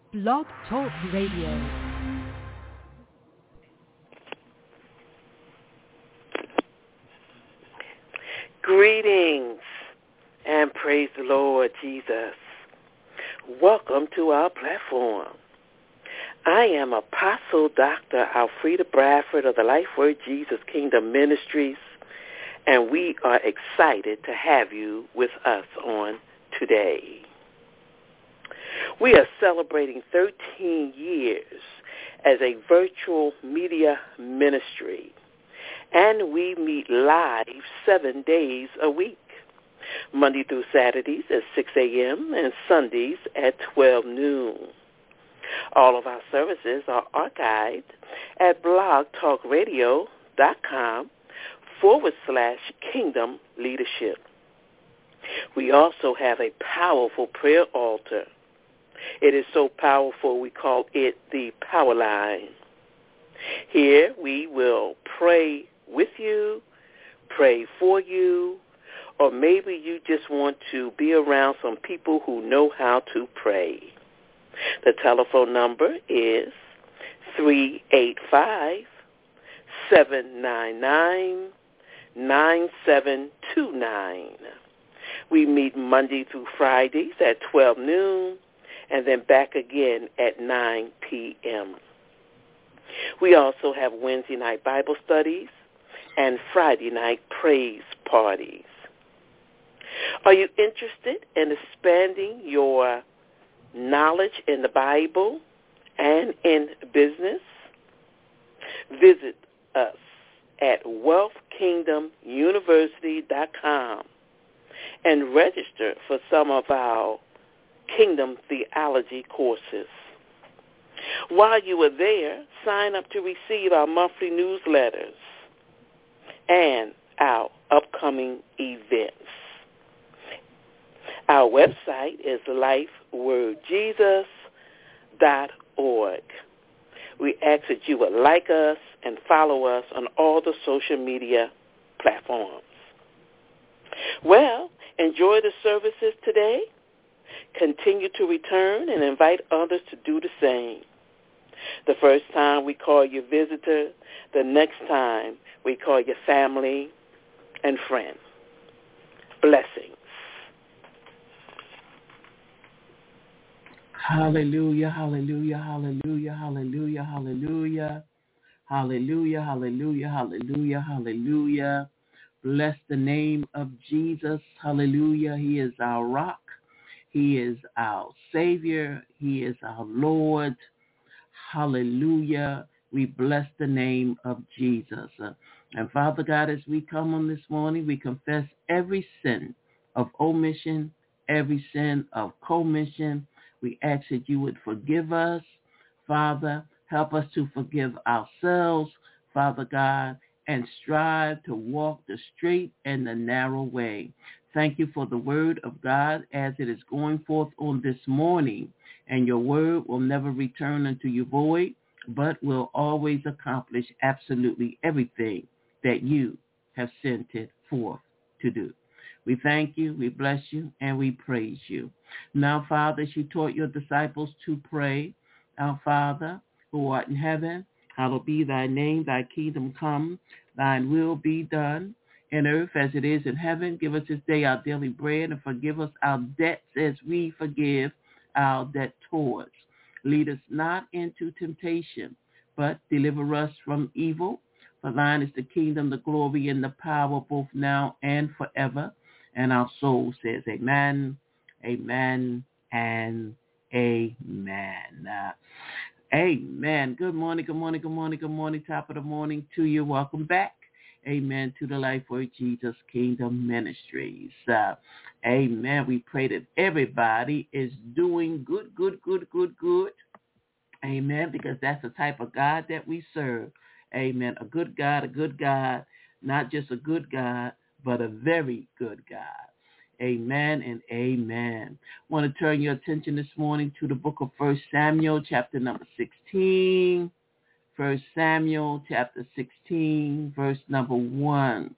Blog Talk Radio. Greetings and praise the Lord Jesus. Welcome to our platform. I am Apostle Dr. Alfreda Bradford of the Life Word Jesus Kingdom Ministries, and we are excited to have you with us on today. We are celebrating 13 years as a virtual media ministry, and we meet live 7 days a week, Monday through Saturdays at 6 a.m. and Sundays at 12 noon. All of our services are archived at blogtalkradio.com/Kingdom Leadership. We also have a powerful prayer altar. It is so powerful we call it the Power Line. Here we will pray with you, pray for you, or maybe you just want to be around some people who know how to pray. The telephone number is 385-799-9729. We meet Monday through Fridays at 12 noon and then back again at 9 p.m. We also have Wednesday night Bible studies and Friday night praise parties. Are you interested in expanding your knowledge in the Bible and in business? Visit us at wealthkingdomuniversity.com and register for some of our Kingdom Theology courses. While you are there, sign up to receive our monthly newsletters and our upcoming events. Our website is lifewordjesus.org. We ask that you would like us and follow us on all the social media platforms. Well, enjoy the services today. Continue to return and invite others to do the same. The first time we call you visitor, the next time we call you family and friend. Blessings. Hallelujah, hallelujah, hallelujah, hallelujah, hallelujah, hallelujah, hallelujah, hallelujah, hallelujah. Bless the name of Jesus. Hallelujah. He is our rock. He is our Savior. He is our Lord. Hallelujah. We bless the name of Jesus. And Father God, as we come on this morning, we confess every sin of omission, every sin of commission. We ask that you would forgive us. Father, help us to forgive ourselves, Father God, and strive to walk the straight and the narrow way. Thank you for the word of God as it is going forth on this morning. And your word will never return unto you void, but will always accomplish absolutely everything that you have sent it forth to do. We thank you, we bless you, and we praise you. Now, Father, as you taught your disciples to pray, our Father, who art in heaven, hallowed be thy name, thy kingdom come, thine will be done in earth as it is in heaven. Give us this day our daily bread, and forgive us our debts as we forgive our debtors. Lead us not into temptation, but deliver us from evil. For thine is the kingdom, the glory, and the power, both now and forever. And our soul says amen, amen, and amen. Amen. Good morning, good morning, good morning, good morning. Top of the morning to you. Welcome back. Amen. To the Life Word Jesus Kingdom Ministries. Amen. We pray that everybody is doing good. Amen. Because that's the type of God that we serve. Amen. A good God, not just a good God, but a very good God. Amen and amen. I want to turn your attention this morning to the book of 1 Samuel, chapter number 16. 1 Samuel, chapter 16, verse number 1.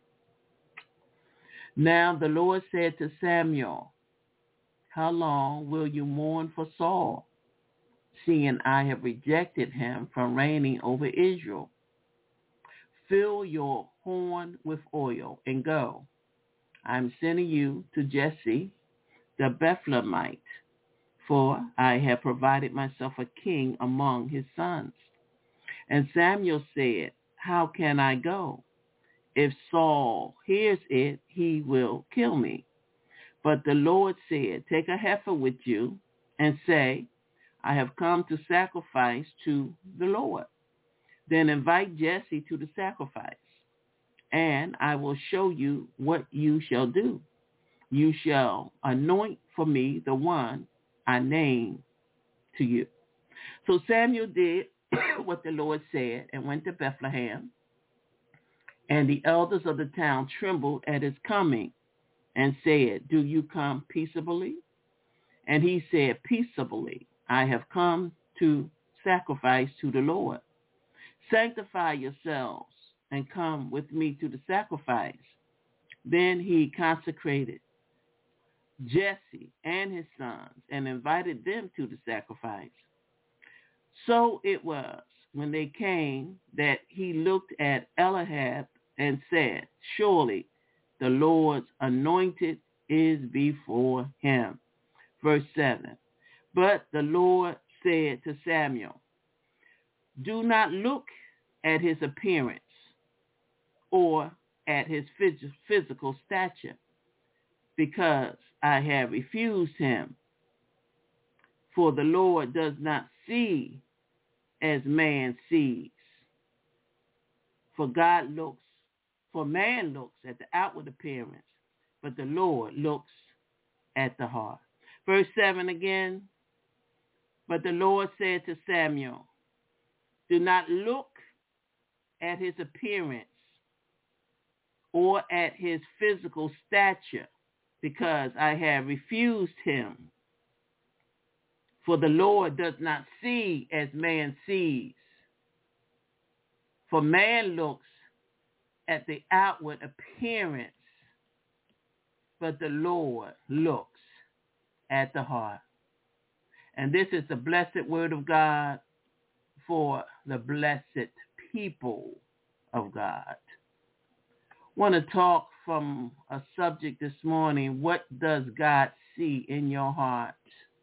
Now the Lord said to Samuel, how long will you mourn for Saul? seeing I have rejected him from reigning over Israel. Fill your horn with oil and go. I'm sending you to Jesse the Bethlehemite, for I have provided myself a king among his sons. And Samuel said, how can I go? If Saul hears it, he will kill me. But the Lord said, take a heifer with you and say, I have come to sacrifice to the Lord. Then invite Jesse to the sacrifice, and I will show you what you shall do. You shall anoint for me the one I name to you. So Samuel did what the Lord said and went to Bethlehem. And the elders of the town trembled at his coming and said, do you come peaceably? And he said, peaceably, I have come to sacrifice to the Lord. Sanctify yourselves and come with me to the sacrifice. Then he consecrated Jesse and his sons and invited them to the sacrifice. So it was when they came that he looked at Eliab and said, surely the Lord's anointed is before him. Verse 7, but the Lord said to Samuel, do not look at his appearance or at his physical stature, because I have refused him. For the Lord does not see as man sees. For man looks at the outward appearance, but the Lord looks at the heart. Verse 7 again, but the Lord said to Samuel, do not look at his appearance or at his physical stature, because I have refused him. For the Lord does not see as man sees. For man looks at the outward appearance, but the Lord looks at the heart. And this is the blessed word of God for the blessed people of God. I want to talk from a subject this morning. What does God see in your heart?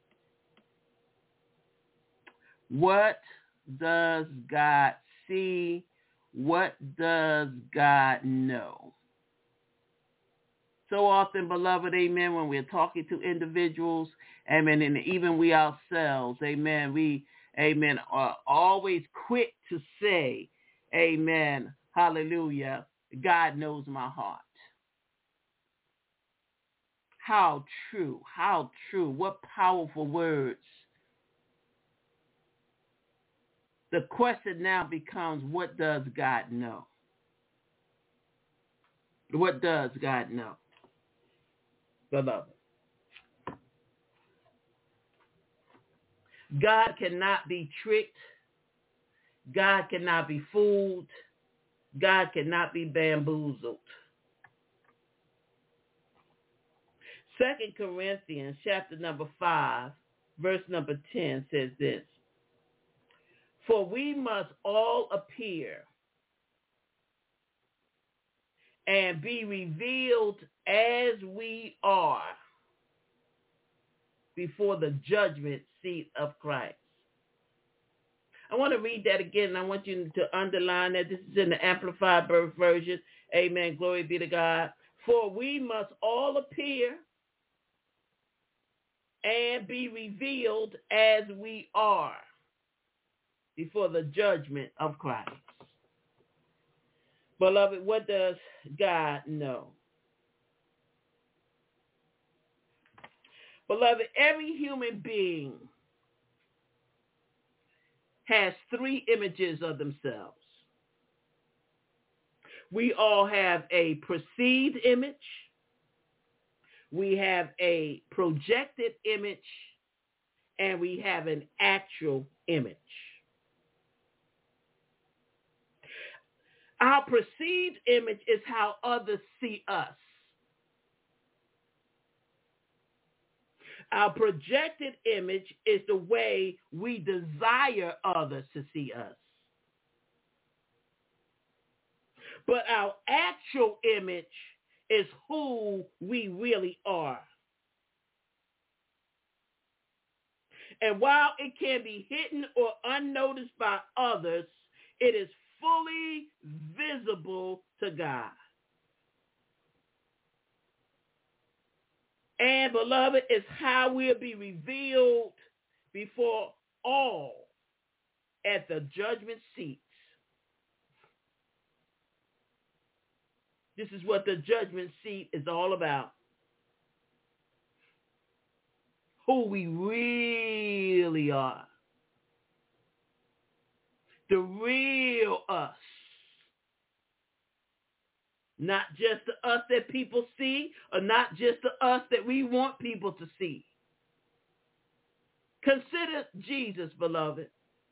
What does God see? What does God know? So often, beloved, amen, when we're talking to individuals, amen, and even we ourselves, amen, we, amen, are always quick to say, amen, hallelujah, God knows my heart. How true, what powerful words. The question now becomes, what does God know? What does God know, beloved? God cannot be tricked. God cannot be fooled. God cannot be bamboozled. 2 Corinthians chapter number 5, verse number 10 says this. For we must all appear and be revealed as we are before the judgment seat of Christ. I want to read that again, and I want you to underline that. This is in the Amplified Version. Amen. Glory be to God. For we must all appear and be revealed as we are before the judgment of Christ. Beloved, what does God know? Beloved, every human being has three images of themselves. We all have a perceived image. We have a projected image, and we have an actual image. Our perceived image is how others see us. Our projected image is the way we desire others to see us. But our actual image is who we really are. And while it can be hidden or unnoticed by others, it is fully visible to God. And, beloved, it's how we'll be revealed before all at the judgment seats. This is what the judgment seat is all about. Who we really are. The real us. Not just the us that people see, or not just the us that we want people to see. Consider Jesus, beloved.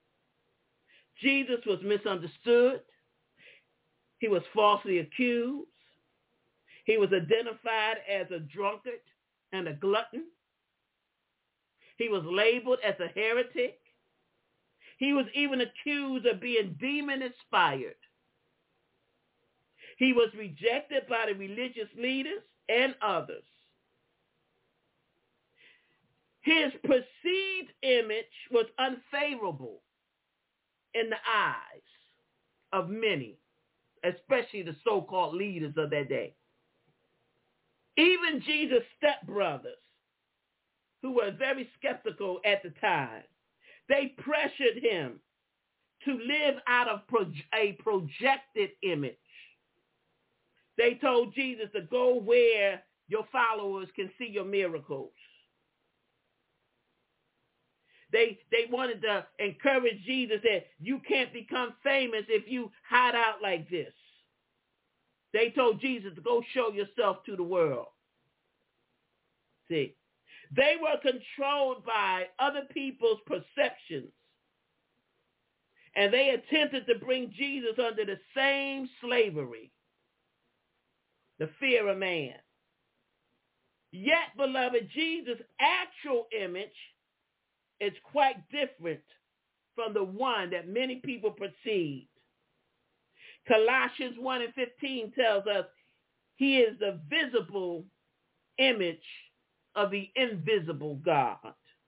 Jesus was misunderstood. He was falsely accused. He was identified as a drunkard and a glutton. He was labeled as a heretic. He was even accused of being demon-inspired. He was rejected by the religious leaders and others. His perceived image was unfavorable in the eyes of many, especially the so-called leaders of that day. Even Jesus' stepbrothers, who were very skeptical at the time, they pressured him to live out of a projected image. They told Jesus to go where your followers can see your miracles. They wanted to encourage Jesus that you can't become famous if you hide out like this. They told Jesus to go show yourself to the world. See, they were controlled by other people's perceptions. And they attempted to bring Jesus under the same slavery, the fear of man. Yet, beloved, Jesus' actual image is quite different from the one that many people perceive. Colossians 1:15 tells us he is the visible image of the invisible God.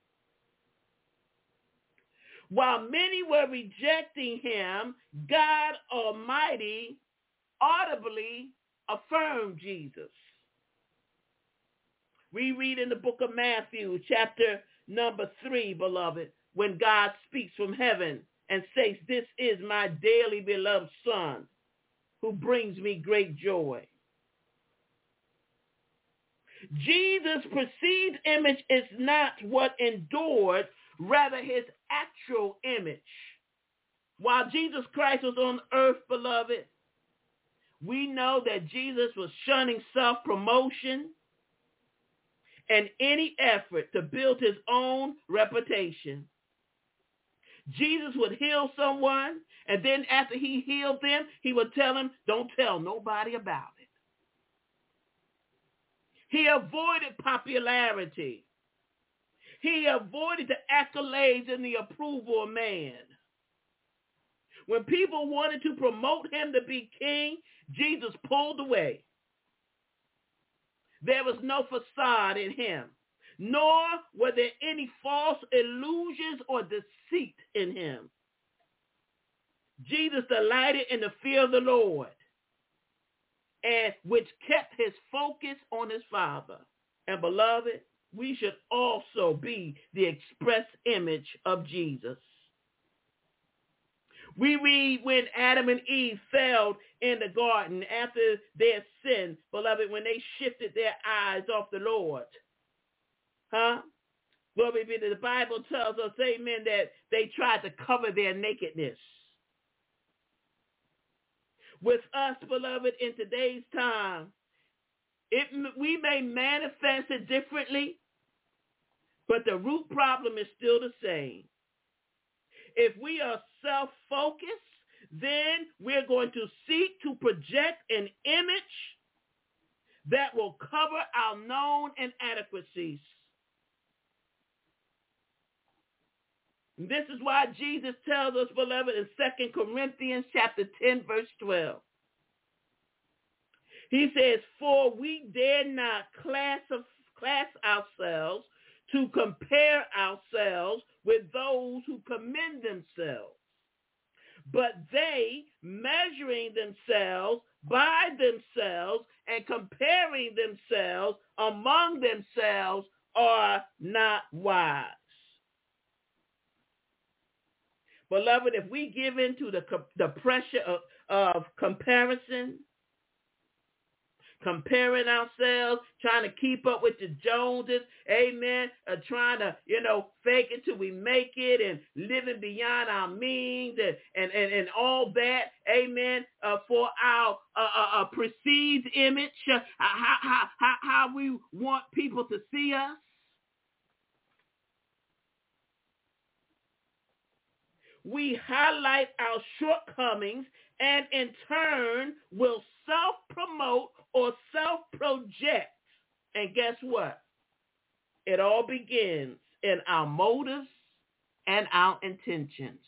While many were rejecting him, God Almighty audibly affirmed Jesus. We read in the book of Matthew, chapter number 3, beloved, when God speaks from heaven and says, "This is my dearly beloved Son, who brings me great joy." Jesus' perceived image is not what endured, rather his actual image. While Jesus Christ was on earth, beloved, we know that Jesus was shunning self-promotion and any effort to build his own reputation. Jesus would heal someone, and then after he healed them, he would tell them, "Don't tell nobody about it." He avoided popularity. He avoided the accolades and the approval of man. When people wanted to promote him to be king, Jesus pulled away. There was no facade in him, nor were there any false illusions or deceit in him. Jesus delighted in the fear of the Lord, and which kept his focus on his Father. And beloved, we should also be the express image of Jesus. We read when Adam and Eve fell in the garden after their sin, beloved, when they shifted their eyes off the Lord. Glory be to the Bible tells us, amen, that they tried to cover their nakedness. With us, beloved, in today's time, we may manifest it differently, but the root problem is still the same. If we are self-focused, then we're going to seek to project an image that will cover our known inadequacies. This is why Jesus tells us, beloved, in 2 Corinthians chapter 10, verse 12. He says, for we dare not class ourselves to compare ourselves with those who commend themselves. But they, measuring themselves by themselves and comparing themselves among themselves, are not wise. Beloved, if we give in to the pressure of comparison, comparing ourselves, trying to keep up with the Joneses, amen, trying to, fake it till we make it and living beyond our means and all that, amen, for our perceived image, how we want people to see us. We highlight our shortcomings and in turn will self-promote or self-project. And guess what? It all begins in our motives and our intentions.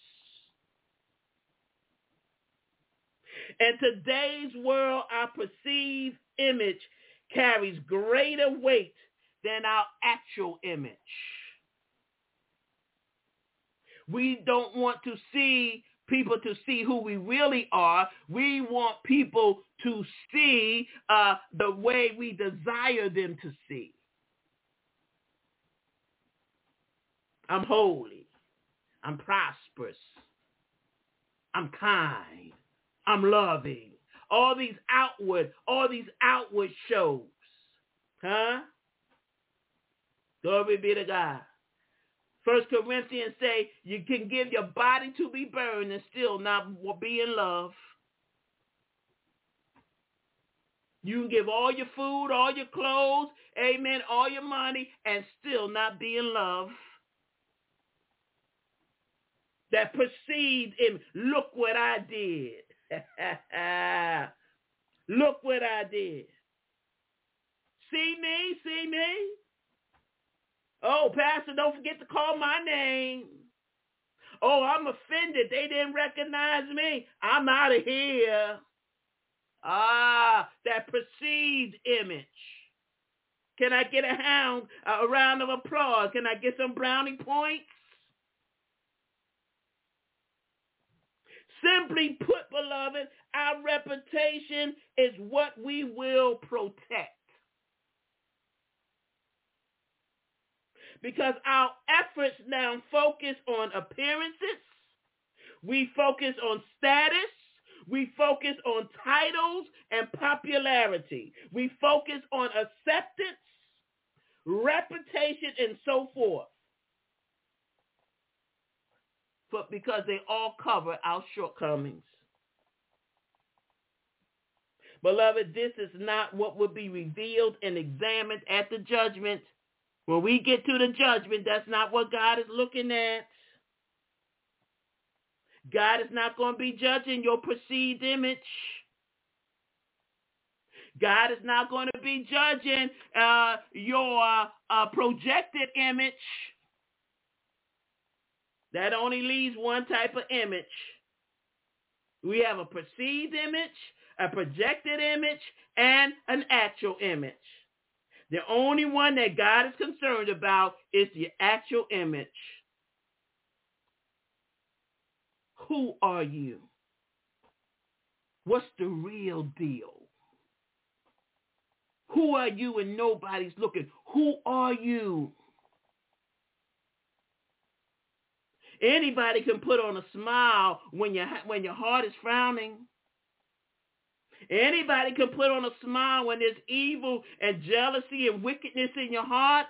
In today's world, our perceived image carries greater weight than our actual image. We don't want to see people to see who we really are. We want people to see the way we desire them to see. I'm holy. I'm prosperous. I'm kind. I'm loving. All these outward shows. Huh? Glory be to God. 1 Corinthians say you can give your body to be burned and still not be in love. You can give all your food, all your clothes, amen, all your money, and still not be in love. That perceived him, look what I did. Look what I did. See me? Oh, Pastor, don't forget to call my name. Oh, I'm offended. They didn't recognize me. I'm out of here. That perceived image. Can I get a round of applause? Can I get some brownie points? Simply put, beloved, our reputation is what we will protect. Because our efforts now focus on appearances. We focus on status. We focus on titles and popularity. We focus on acceptance, reputation, and so forth. But because they all cover our shortcomings. Beloved, this is not what will be revealed and examined at the judgment. When we get to the judgment, that's not what God is looking at. God is not going to be judging your perceived image. God is not going to be judging your projected image. That only leaves one type of image. We have a perceived image, a projected image, and an actual image. The only one that God is concerned about is the actual image. Who are you? What's the real deal? Who are you when nobody's looking? Who are you? Anybody can put on a smile when your heart is frowning. Anybody can put on a smile when there's evil and jealousy and wickedness in your hearts.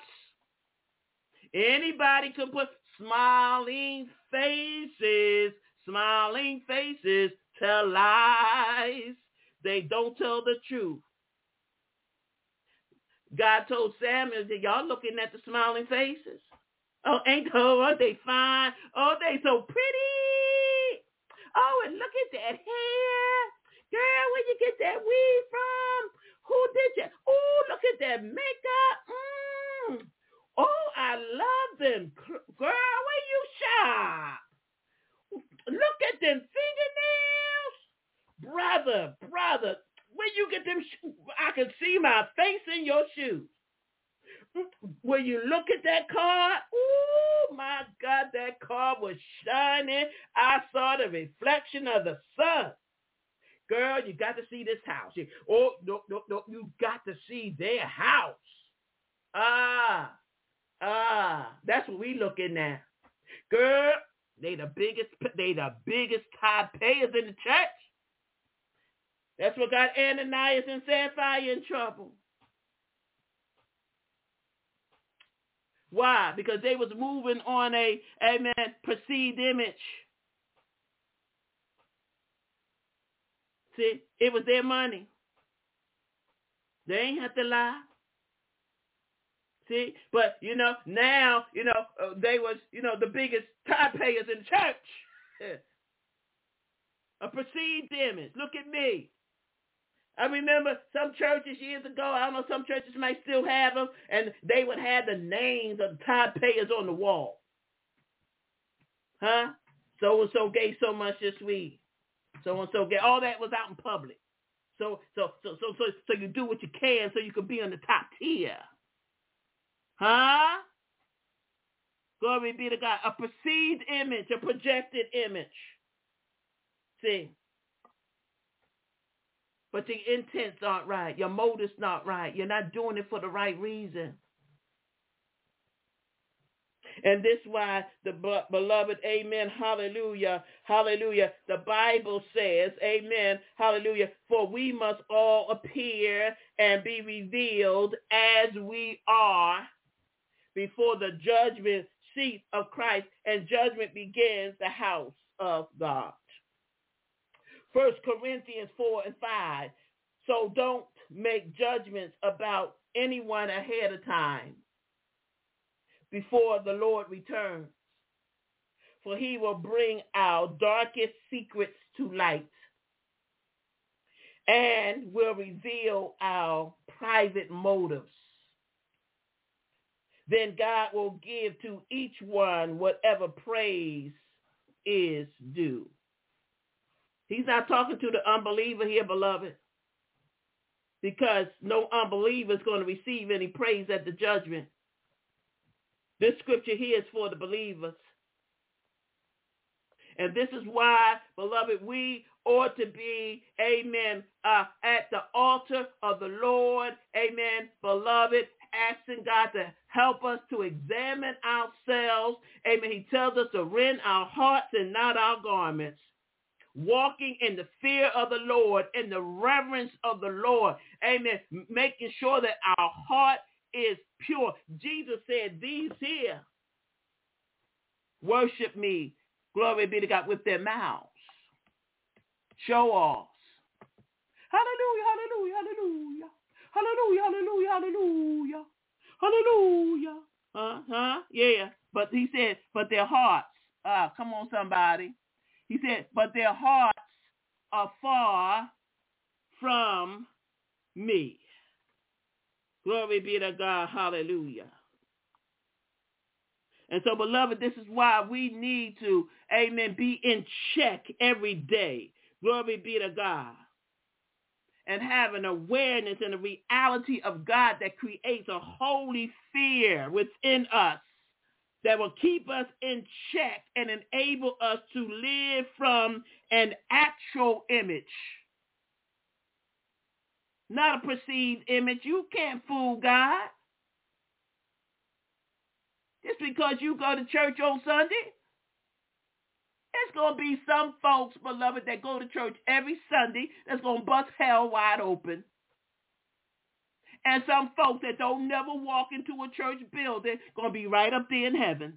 Anybody can put smiling faces tell lies. They don't tell the truth. God told Samuel that y'all looking at the smiling faces. Oh, aren't they fine? Oh, they so pretty. Oh, and look at that hair. Girl, where you get that weave from? Who did you? Oh, look at that makeup. Oh, I love them. Girl, where you shop? brother, when you get them shoes, I can see my face in your shoes. When you look at that car, oh my God, that car was shining. I saw the reflection of the sun. Girl, you got to see this house. Oh, no, you got to see their house. That's what we looking at. Girl, they the biggest tithe payers in the church. That's what got Ananias and Sapphira in trouble. Why? Because they was moving on a perceived image. See, it was their money. They ain't have to lie. See, but now they was the biggest tithe payers in church. A perceived image. Look at me. I remember some churches years ago, I don't know, some churches might still have them, and they would have the names of the tithe payers on the wall. Huh? So-and-so gave so much this week. So-and-so gave, all that was out in public. So you do what you can so you can be on the top tier. Huh? Glory be to God. A perceived image, a projected image. See? But your intents aren't right. Your motives not right. You're not doing it for the right reason. And this is why the beloved, amen, hallelujah, hallelujah. The Bible says, amen, hallelujah, for we must all appear and be revealed as we are before the judgment seat of Christ, and judgment begins the house of God. 1 Corinthians 4 and 5. So don't make judgments about anyone ahead of time before the Lord returns. For he will bring our darkest secrets to light and will reveal our private motives. Then God will give to each one whatever praise is due. He's not talking to the unbeliever here, beloved, because no unbeliever is going to receive any praise at the judgment. This scripture here is for the believers. And this is why, beloved, we ought to be, amen, at the altar of the Lord, amen, beloved, asking God to help us to examine ourselves. Amen. He tells us to rend our hearts and not our garments. Walking in the fear of the Lord, in the reverence of the Lord. Amen. Making sure that our heart is pure. Jesus said, these here worship me, glory be to God, with their mouths. Show offs. Hallelujah, hallelujah, hallelujah. Hallelujah, hallelujah, hallelujah. Yeah. But he said, but their hearts, come on somebody. He said, but their hearts are far from me. Glory be to God. Hallelujah. And so, beloved, this is why we need to, amen, be in check every day. Glory be to God. And have an awareness and a reality of God that creates a holy fear within us that will keep us in check and enable us to live from an actual image. Not a perceived image. You can't fool God. Just because you go to church on Sunday, there's going to be some folks, beloved, that go to church every Sunday that's going to bust hell wide open. And some folks that don't never walk into a church building going to be right up there in heaven.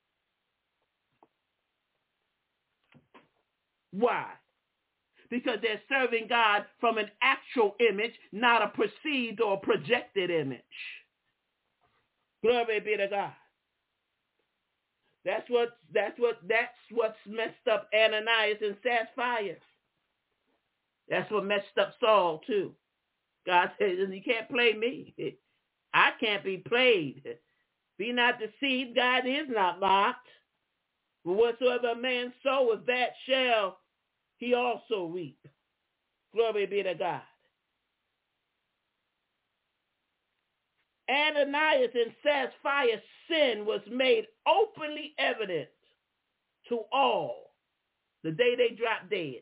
Why? Because they're serving God from an actual image, not a perceived or projected image. Glory be to God. That's what's messed up Ananias and Sapphira. That's what messed up Saul too. God says, you can't play me. I can't be played. Be not deceived, God is not mocked. But whatsoever a man soweth, that shall he also reap. Glory be to God. Ananias and Sapphira's sin was made openly evident to all the day they dropped dead.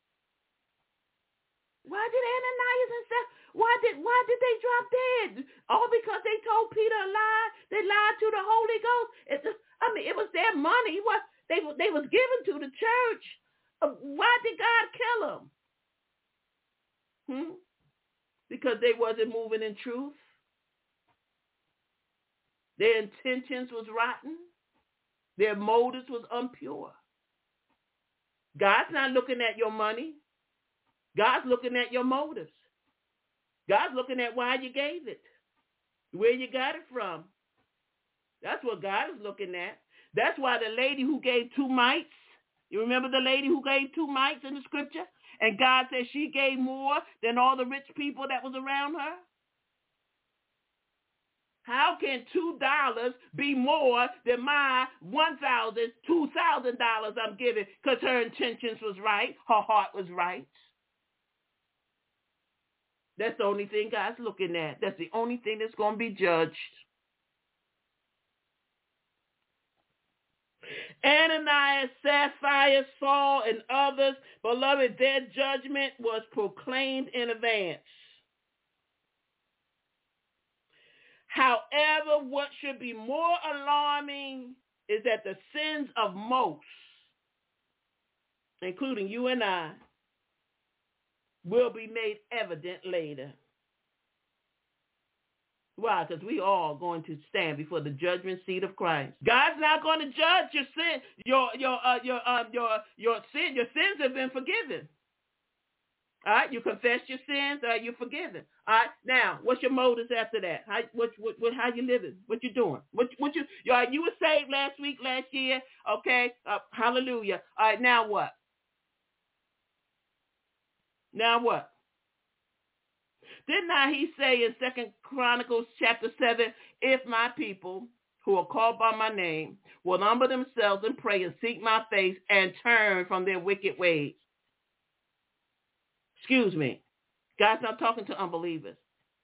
Why did Ananias and Sapphira, why did they drop dead? All because they told Peter a lie. They lied to the Holy Ghost. It was their money. They was given to the church. Why did God kill them? Because they wasn't moving in truth. Their intentions was rotten. Their motives was impure. God's not looking at your money. God's looking at your motives. God's looking at why you gave it, where you got it from. That's what God is looking at. That's why the lady who gave 2 mites, you remember the lady who gave 2 mites in the scripture? And God said she gave more than all the rich people that was around her? How can $2 be more than my $2,000 I'm giving? Because her intentions was right. Her heart was right. That's the only thing God's looking at. That's the only thing that's going to be judged. Ananias, Sapphira, Saul, and others, beloved, their judgment was proclaimed in advance. However, what should be more alarming is that the sins of most, including you and I, will be made evident later. Why? Because we all going to stand before the judgment seat of Christ. God's not going to judge your sin. Your sin. Your sins have been forgiven. All right, you confess your sins. You're forgiven. All right, now what's your motives after that? How you living? What you doing? You were saved last year. Okay, hallelujah. All right, now what? Now what? Did not he say in 2 Chronicles chapter 7, if my people who are called by my name will humble themselves and pray and seek my face and turn from their wicked ways? Excuse me. God's not talking to unbelievers.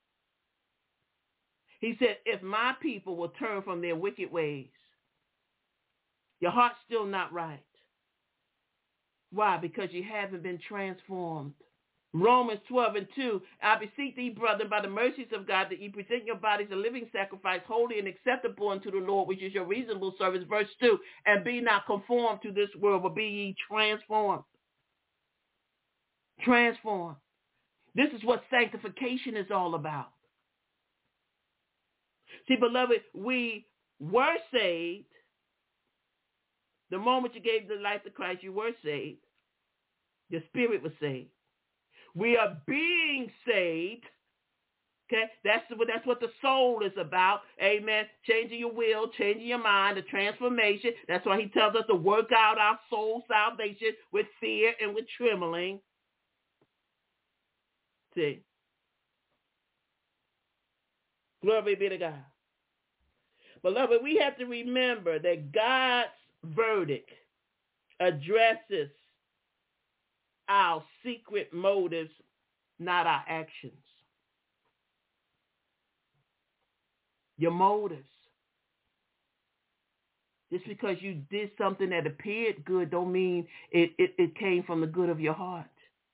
He said, if my people will turn from their wicked ways, your heart's still not right. Why? Because you haven't been transformed. Romans 12:2, I beseech thee, brethren, by the mercies of God, that ye present your bodies a living sacrifice, holy and acceptable unto the Lord, which is your reasonable service. Verse 2, and be not conformed to this world, but be ye transformed. Transformed. This is what sanctification is all about. See, beloved, we were saved. The moment you gave the life to Christ, you were saved. Your spirit was saved. We are being saved. Okay, that's what the soul is about. Amen. Changing your will, changing your mind, the transformation. That's why he tells us to work out our soul salvation with fear and with trembling. See. Glory be to God. Beloved, we have to remember that God's verdict addresses our secret motives, not our actions. Your motives. Just because you did something that appeared good don't mean it came from the good of your heart.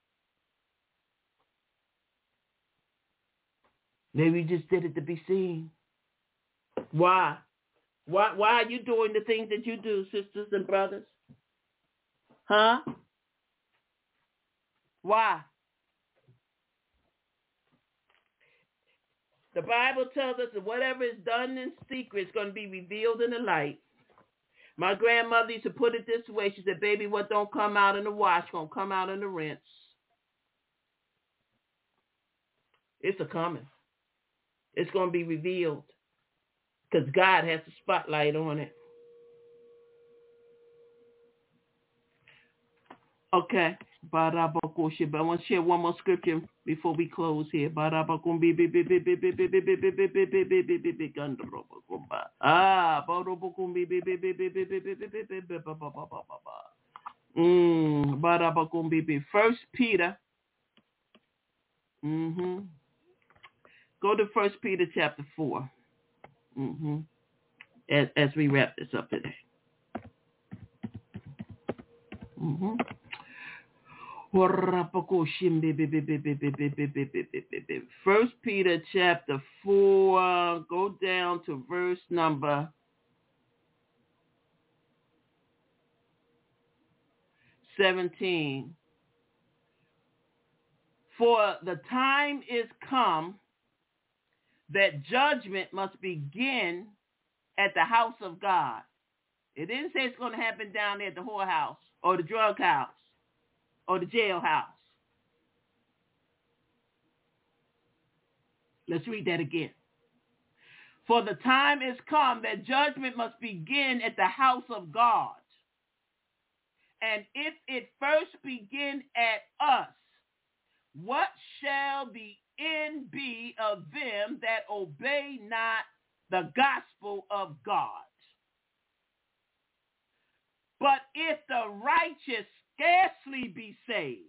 Maybe you just did it to be seen. Why? Why are you doing the things that you do, sisters and brothers? Huh? Why? The Bible tells us that whatever is done in secret is going to be revealed in the light. My grandmother used to put it this way. She said, baby, what don't come out in the wash going to come out in the rinse. It's a coming. It's going to be revealed because God has the spotlight on it. Okay. I want to share one more scripture before we close here. First Peter Mm-hmm. Go to 1 Peter chapter 4. Mm-hmm. As we wrap this up today. Mm-hmm. 1 Peter chapter 4. Go down to verse number 17. For the time is come that judgment must begin at the house of God. It didn't say it's going to happen down there at the whorehouse or the drug house or the jailhouse. Let's read that again. For the time is come that judgment must begin at the house of God. And if it first begin at us, what shall the end be of them that obey not the gospel of God? But if the righteous scarcely be saved,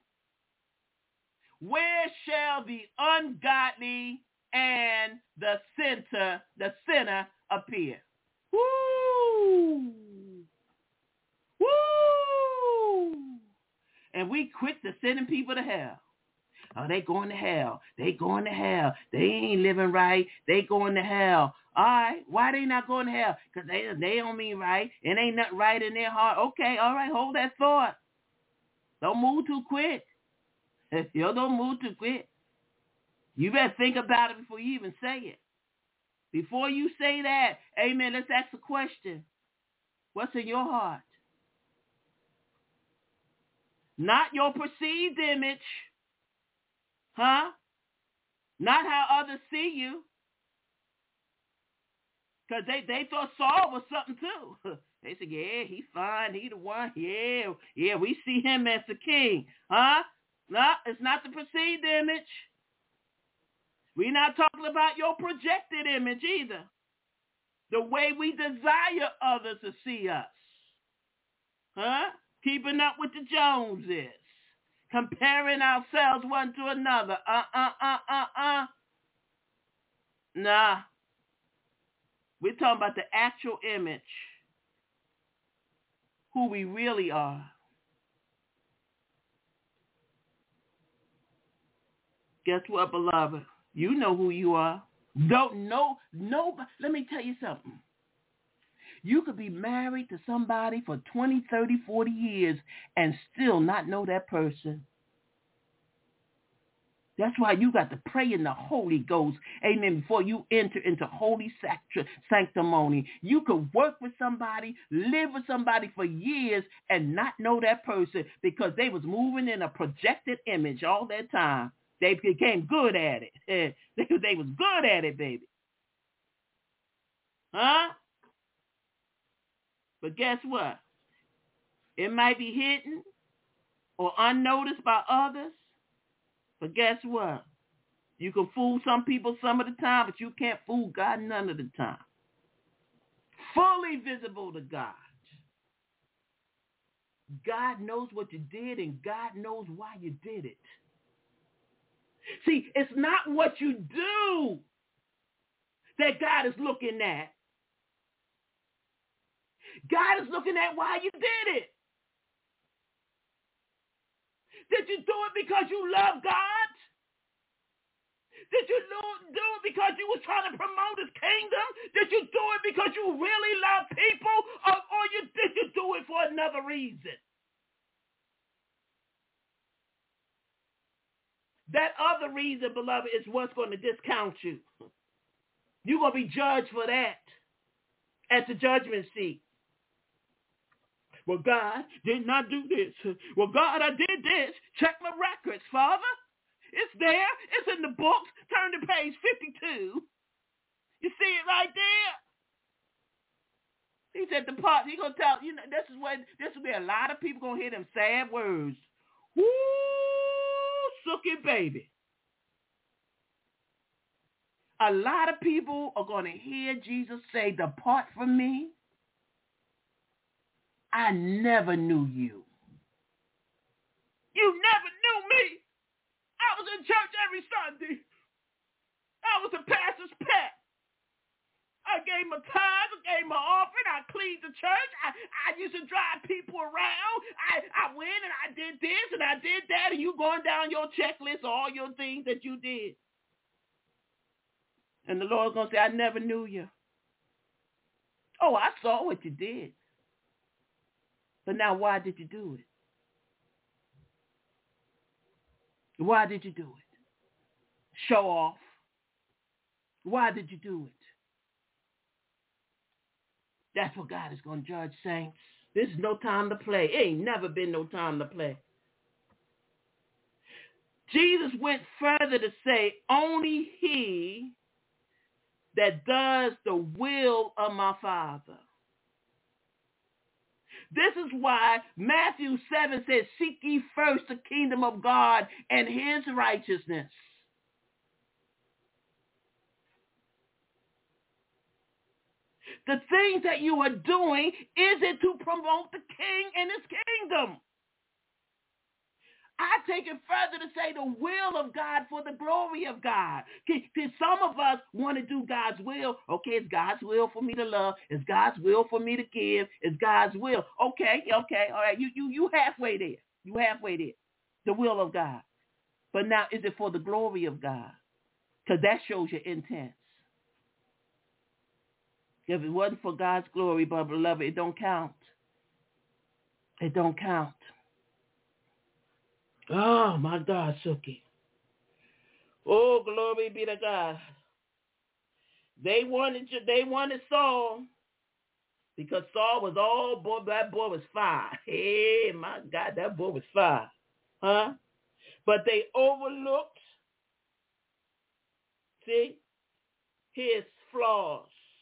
where shall the ungodly and the sinner appear? Woo! Woo! And we quit to sending people to hell. Oh, they going to hell. They going to hell. They ain't living right. They going to hell. All right. Why they not going to hell? Because they don't mean right. It ain't nothing right in their heart. Okay, all right. Hold that thought. Don't move too quick. You don't move too quick. You better think about it before you even say it. Before you say that, amen, let's ask a question. What's in your heart? Not your perceived image. Huh? Not how others see you. Because they thought Saul was something too. They said, yeah, he's fine. He the one. Yeah, we see him as the king. Huh? No, it's not the perceived image. We're not talking about your projected image either. The way we desire others to see us. Huh? Keeping up with the Joneses. Comparing ourselves one to another. Nah. We're talking about the actual image. Who we really are. Guess what, beloved? You know who you are. Don't know. Let me tell you something. You could be married to somebody for 20, 30, 40 years and still not know that person. That's why you got to pray in the Holy Ghost, amen, before you enter into holy sanctimony. You could work with somebody, live with somebody for years and not know that person because they was moving in a projected image all that time. They became good at it. They was good at it, baby. Huh? But guess what? It might be hidden or unnoticed by others. But guess what? You can fool some people some of the time, but you can't fool God none of the time. Fully visible to God. God knows what you did, and God knows why you did it. See, it's not what you do that God is looking at. God is looking at why you did it. Did you do it because you love God? Did you do it because you were trying to promote his kingdom? Did you do it because you really love people? Or did you do it for another reason? That other reason, beloved, is what's going to discount you. You're going to be judged for that at the judgment seat. Well, God did not do this. Well, God, I did this. Check my records, Father. It's there. It's in the books. Turn to page 52. You see it right there? He said the part, he's going to tell, this is where a lot of people going to hear them sad words. Woo, sucky baby. A lot of people are going to hear Jesus say, depart from me. I never knew you. You never knew me. I was in church every I was a pastor's pet. I gave my tithes, I gave my offering, I cleaned the church, I used to drive people around, I went and I did this and I did that, and you going down your checklist of all your things that you did. And the Lord's going to say, I never knew you. Oh, I saw what you did. But now why did you do it? Why did you do it? Show off. Why did you do it? That's what God is going to judge, saints. This is no time to play. It ain't never been no time to play. Jesus went further to say, only he that does the will of my Father. This is why Matthew 7 says, seek ye first the kingdom of God and his righteousness. The things that you are doing, is it to promote the king and his kingdom? I take it further to say the will of God for the glory of God. Because some of us want to do God's will. Okay, it's God's will for me to love. It's God's will for me to give. It's God's will. Okay, all right. You halfway there. You halfway there. The will of God. But now, is it for the glory of God? Because that shows your intent. If it wasn't for God's glory, but beloved, it don't count. It don't count. Oh, my God, Suki. Oh, glory be to God. They wanted Saul because Saul was that boy was fire. Hey, my God, that boy was fire. Huh? But they overlooked, see, his flaws.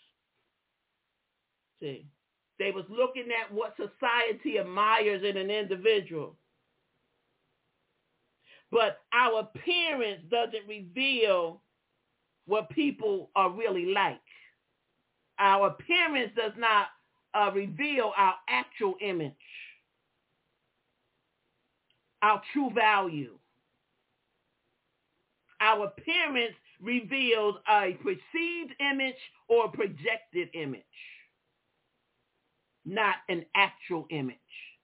See, they was looking at what society admires in an individual. But our appearance doesn't reveal what people are really like. Our appearance does not reveal our actual image, our true value. Our appearance reveals a perceived image or projected image, not an actual image.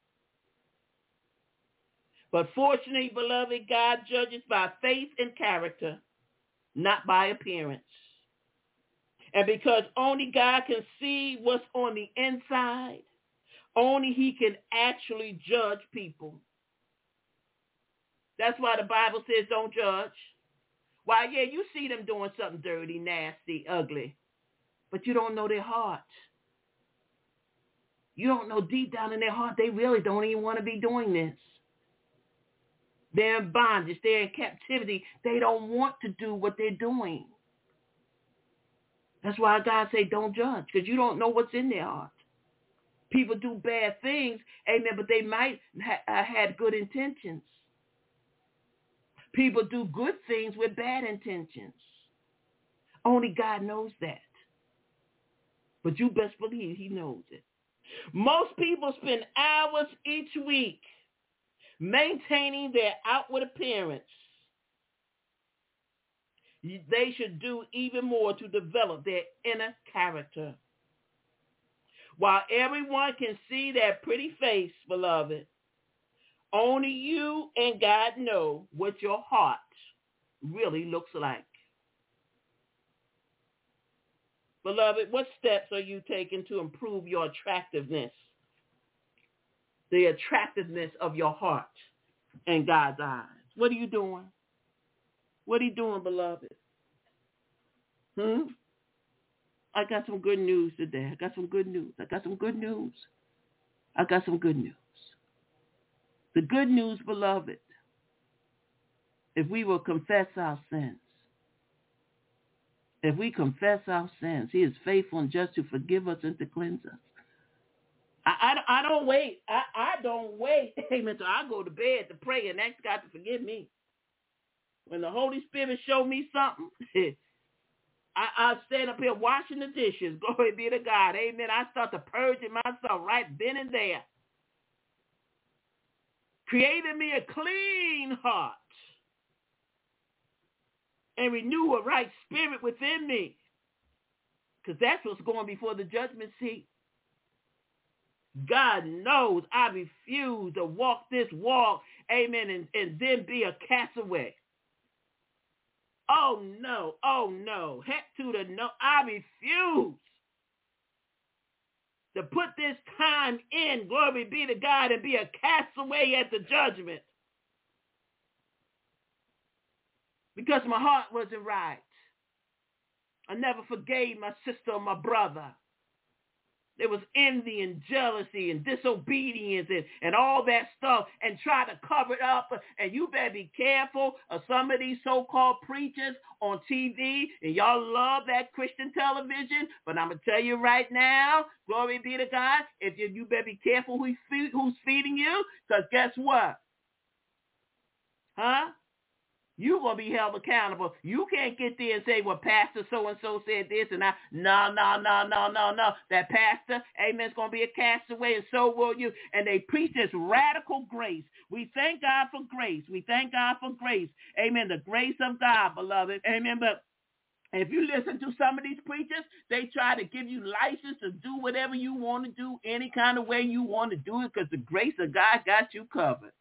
But fortunately, beloved, God judges by faith and character, not by appearance. And because only God can see what's on the inside, only he can actually judge people. That's why the Bible says don't judge. Why, yeah, you see them doing something dirty, nasty, ugly, but you don't know their heart. You don't know deep down in their heart, they really don't even want to be doing this. They're in bondage. They're in captivity. They don't want to do what they're doing. That's why God say don't judge, because you don't know what's in their heart. People do bad things, amen, but they might had good intentions. People do good things with bad intentions. Only God knows that. But you best believe he knows it. Most people spend hours each week maintaining their outward appearance. They should do even more to develop their inner character. While everyone can see that pretty face, beloved, only you and God know what your heart really looks like. Beloved, what steps are you taking to improve your attractiveness? The attractiveness of your heart in God's eyes. What are you doing? What are you doing, beloved? I got some good news today. I got some good news. The good news, beloved, if we will confess our sins, he is faithful and just to forgive us and to cleanse us. I don't wait. I don't wait, amen, till I go to bed to pray and ask God to forgive me. When the Holy Spirit show me something, I stand up here washing the dishes. Glory be to God. Amen. I start to purging myself right then and there. Creating me a clean heart. and renew a right spirit within me. Because that's what's going before the judgment seat. God knows I refuse to walk this walk, amen, and then be a castaway. Oh, no. Heck to the no. I refuse to put this time in, glory be to God, and be a castaway at the judgment. Because my heart wasn't right. I never forgave my sister or my brother. There was envy and jealousy and disobedience and all that stuff, and try to cover it up. And you better be careful of some of these so-called preachers on TV. And y'all love that Christian television. But I'm going to tell you right now, glory be to God, if you better be careful who's feeding you. Because guess what? Huh? You're going to be held accountable. You can't get there and say, well, Pastor so-and-so said this, and no. That pastor, amen, is going to be a castaway, and so will you. And they preach this radical grace. We thank God for grace. Amen. The grace of God, beloved. Amen. But if you listen to some of these preachers, they try to give you license to do whatever you want to do, any kind of way you want to do it, because the grace of God got you covered.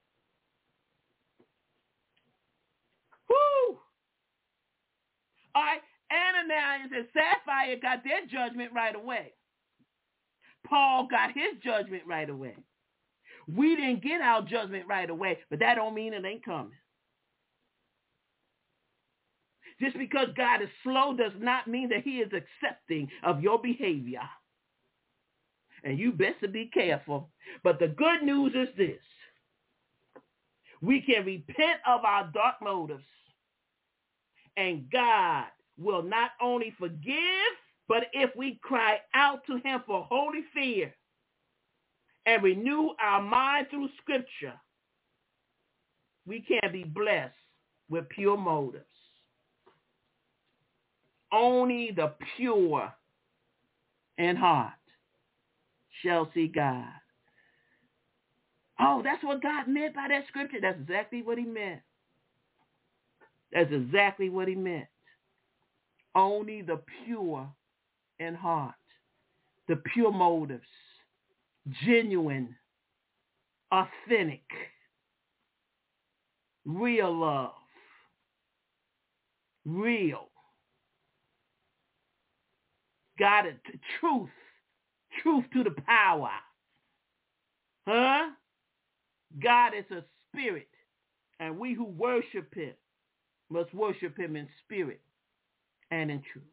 Woo! All right, Ananias and Sapphira got their judgment right away. Paul got his judgment right away. We didn't get our judgment right away, but that don't mean it ain't coming. Just because God is slow does not mean that he is accepting of your behavior. And you best to be careful. But the good news is this. We can repent of our dark motives, and God will not only forgive, but if we cry out to him for holy fear and renew our mind through scripture, we can be blessed with pure motives. Only the pure in heart shall see God. Oh, that's what God meant by that scripture. That's exactly what he meant. Only the pure in heart, the pure motives, genuine, authentic, real love, real. God, truth to the power. Huh? God is a spirit, and we who worship him must worship him in spirit and in truth.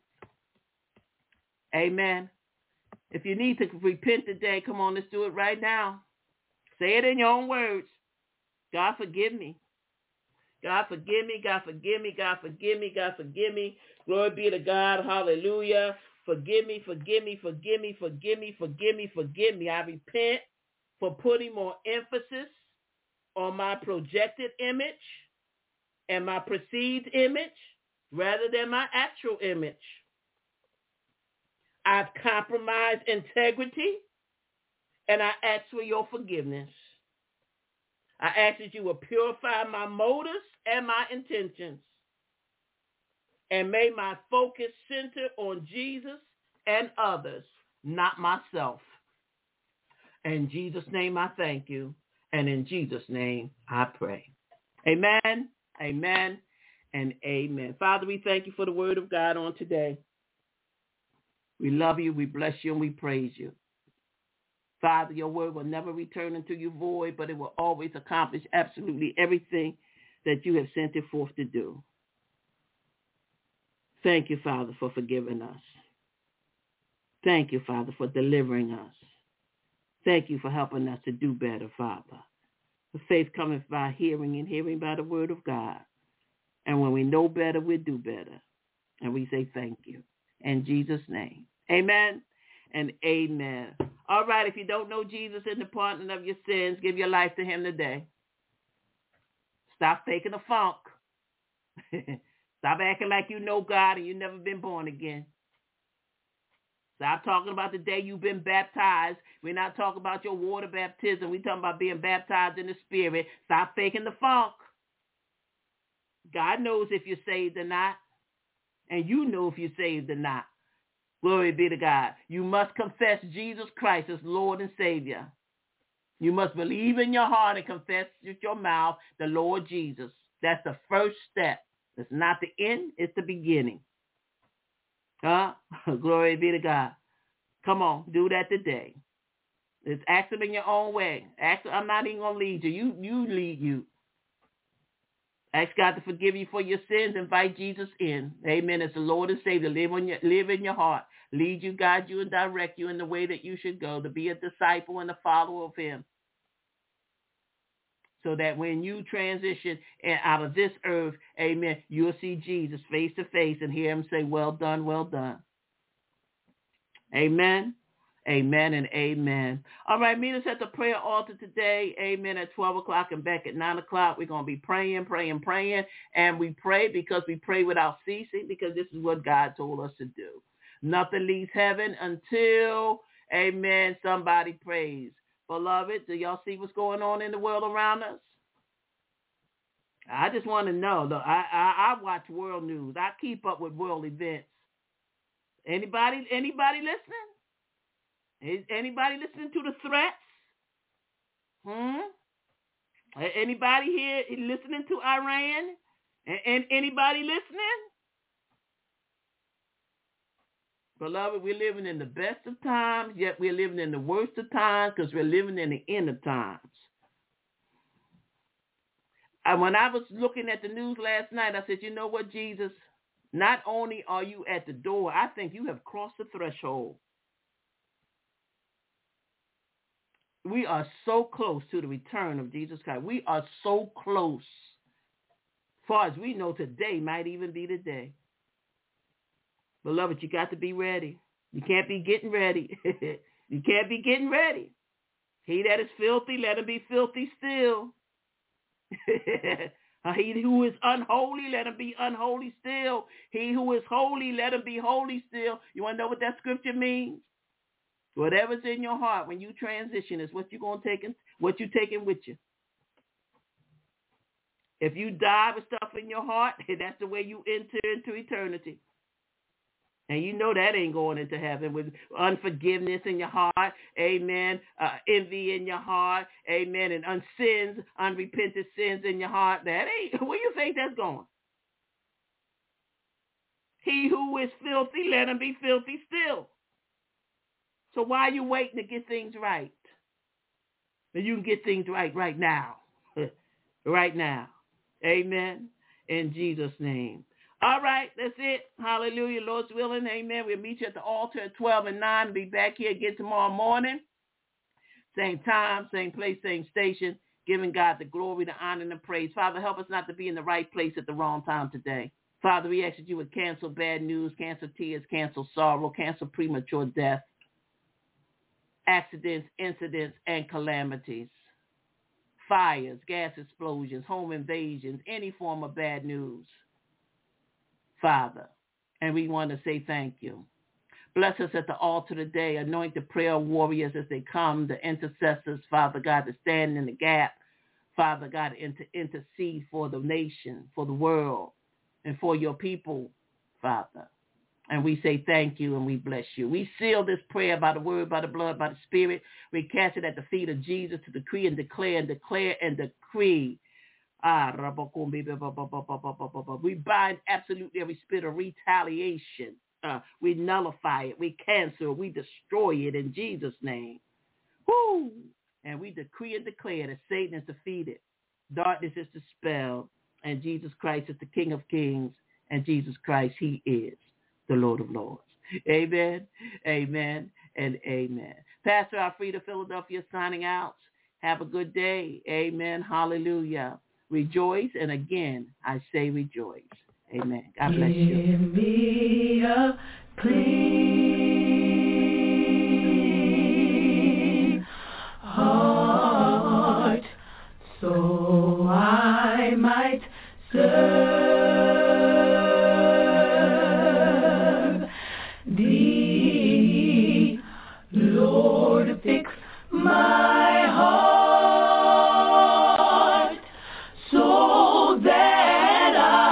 Amen. If you need to repent today, come on, let's do it right now. Say it in your own words. God, forgive me. God, forgive me. God, forgive me. God, forgive me. God, forgive me. Glory be to God. Hallelujah. Forgive me, forgive me, forgive me, forgive me, forgive me, forgive me. I repent for putting more emphasis on my projected image and my perceived image rather than my actual image. I've compromised integrity, and I ask for your forgiveness. I ask that you will purify my motives and my intentions, and may my focus center on Jesus and others, not myself. In Jesus' name I thank you, and in Jesus' name I pray. Amen, amen, and amen. Father, we thank you for the word of God on today. We love you, we bless you, and we praise you. Father, your word will never return unto you void, but it will always accomplish absolutely everything that you have sent it forth to do. Thank you, Father, for forgiving us. Thank you, Father, for delivering us. Thank you for helping us to do better, Father. The faith cometh by hearing, and hearing by the word of God. And when we know better, we do better. And we say thank you. In Jesus' name, amen and amen. All right, if you don't know Jesus and the pardon of your sins, give your life to him today. Stop faking the funk. Stop acting like you know God and you've never been born again. Stop talking about the day you've been baptized. We're not talking about your water baptism. We're talking about being baptized in the Spirit. Stop faking the funk. God knows if you're saved or not, and you know if you're saved or not. Glory be to God. You must confess Jesus Christ as Lord and Savior. You must believe in your heart and confess with your mouth the Lord Jesus. That's the first step. It's not the end, it's the beginning. Glory be to God. Come on, do that today. It's act them in your own way. I'm not even going to lead you. You lead you. Ask God to forgive you for your sins. Invite Jesus in. Amen. As the Lord and Savior, live in your heart. Lead you, guide you, and direct you in the way that you should go, to be a disciple and a follower of him. So that when you transition out of this earth, amen, you'll see Jesus face to face and hear him say, well done, well done. Amen. Amen and amen. All right, meet us at the prayer altar today, amen, at 12 o'clock and back at 9 o'clock. We're going to be praying. And we pray because we pray without ceasing, because this is what God told us to do. Nothing leaves heaven until, amen, somebody prays. Beloved, do y'all see what's going on in the world around us? I just want to know. Look, I watch world news. I keep up with world events. Anybody listening? Is anybody listening to the threats? Anybody here listening to Iran? And anybody listening? Beloved, we're living in the best of times, yet we're living in the worst of times, because we're living in the end of times. When I was looking at the news last night, I said, you know what, Jesus? Not only are you at the door, I think you have crossed the threshold. We are so close to the return of Jesus Christ. We are so close. As far as we know, today might even be the day. Beloved, you got to be ready. You can't be getting ready. You can't be getting ready. He that is filthy, let him be filthy still. He who is unholy, let him be unholy still. He who is holy, let him be holy still. You want to know what that scripture means? Whatever's in your heart when you transition is what you're going to take, what you're taking with you. If you die with stuff in your heart, that's the way you enter into eternity. And you know that ain't going into heaven, with unforgiveness in your heart, amen, envy in your heart, amen, and unrepented sins in your heart. That ain't, where you think that's going? He who is filthy, let him be filthy still. So why are you waiting to get things right? And you can get things right now. Right now. Amen. In Jesus' name. All right, that's it. Hallelujah. Lord's willing. Amen. We'll meet you at the altar at 12 and 9. We'll be back here again tomorrow morning. Same time, same place, same station. Giving God the glory, the honor, and the praise. Father, help us not to be in the right place at the wrong time today. Father, we ask that you would cancel bad news, cancel tears, cancel sorrow, cancel premature death, accidents, incidents, and calamities, fires, gas explosions, home invasions, any form of bad news, Father. And we want to say thank you. Bless us at the altar today. Anoint the prayer warriors as they come, the intercessors, Father God, to stand in the gap, Father God, and to intercede for the nation, for the world, and for your people, Father. And we say thank you and we bless you. We seal this prayer by the word, by the blood, by the spirit. We cast it at the feet of Jesus to decree and declare and declare and decree. We bind absolutely every spirit of retaliation. We nullify it. We cancel it. We destroy it in Jesus' name. Woo! And we decree and declare that Satan is defeated. Darkness is dispelled. And Jesus Christ is the King of Kings. And Jesus Christ, he is the Lord of Lords. Amen, amen, and amen. Pastor Alfreda Philadelphia signing out. Have a good day. Amen, hallelujah. Rejoice, and again, I say rejoice. Amen. God bless you. Give me a clean heart, so I might serve thee, Lord. Fix my heart so that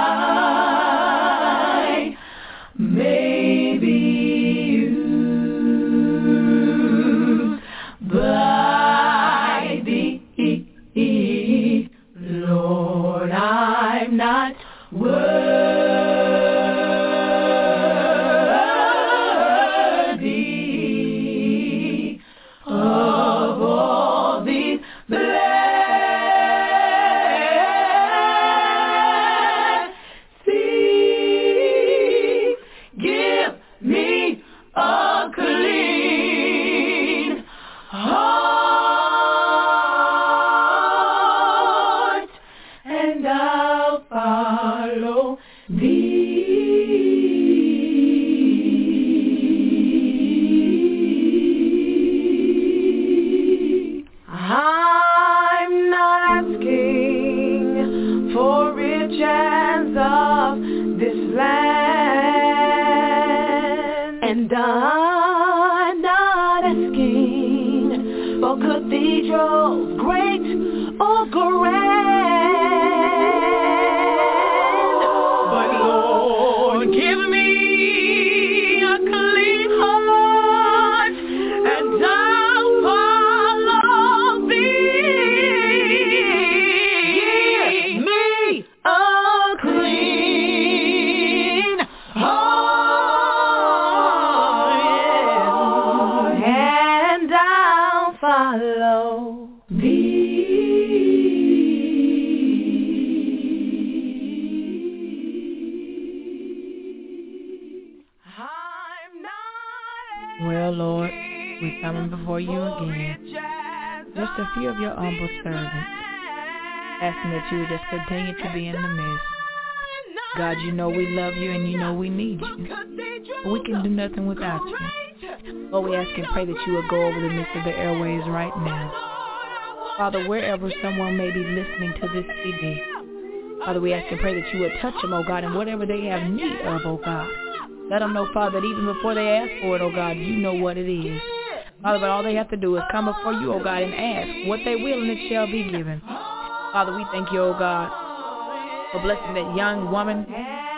angels, great or grand. But Lord, give me a clean heart, and I'll follow thee. Give me a clean heart, and I'll follow thee. I'm not Well, Lord, we're coming before you again. Just a few of your humble servants, asking that you would just continue to be in the midst. God, you know we love you and you know we need you. We can do nothing without you. Lord, we ask and pray that you would go over the midst of the airways right now. Father, wherever someone may be listening to this CD, Father, we ask and pray that you would touch them, oh God, and whatever they have need of, oh God. Let them know, Father, that even before they ask for it, oh God, you know what it is. Father, but all they have to do is come before you, oh God, and ask what they will, and it shall be given. Father, we thank you, oh God, for blessing that young woman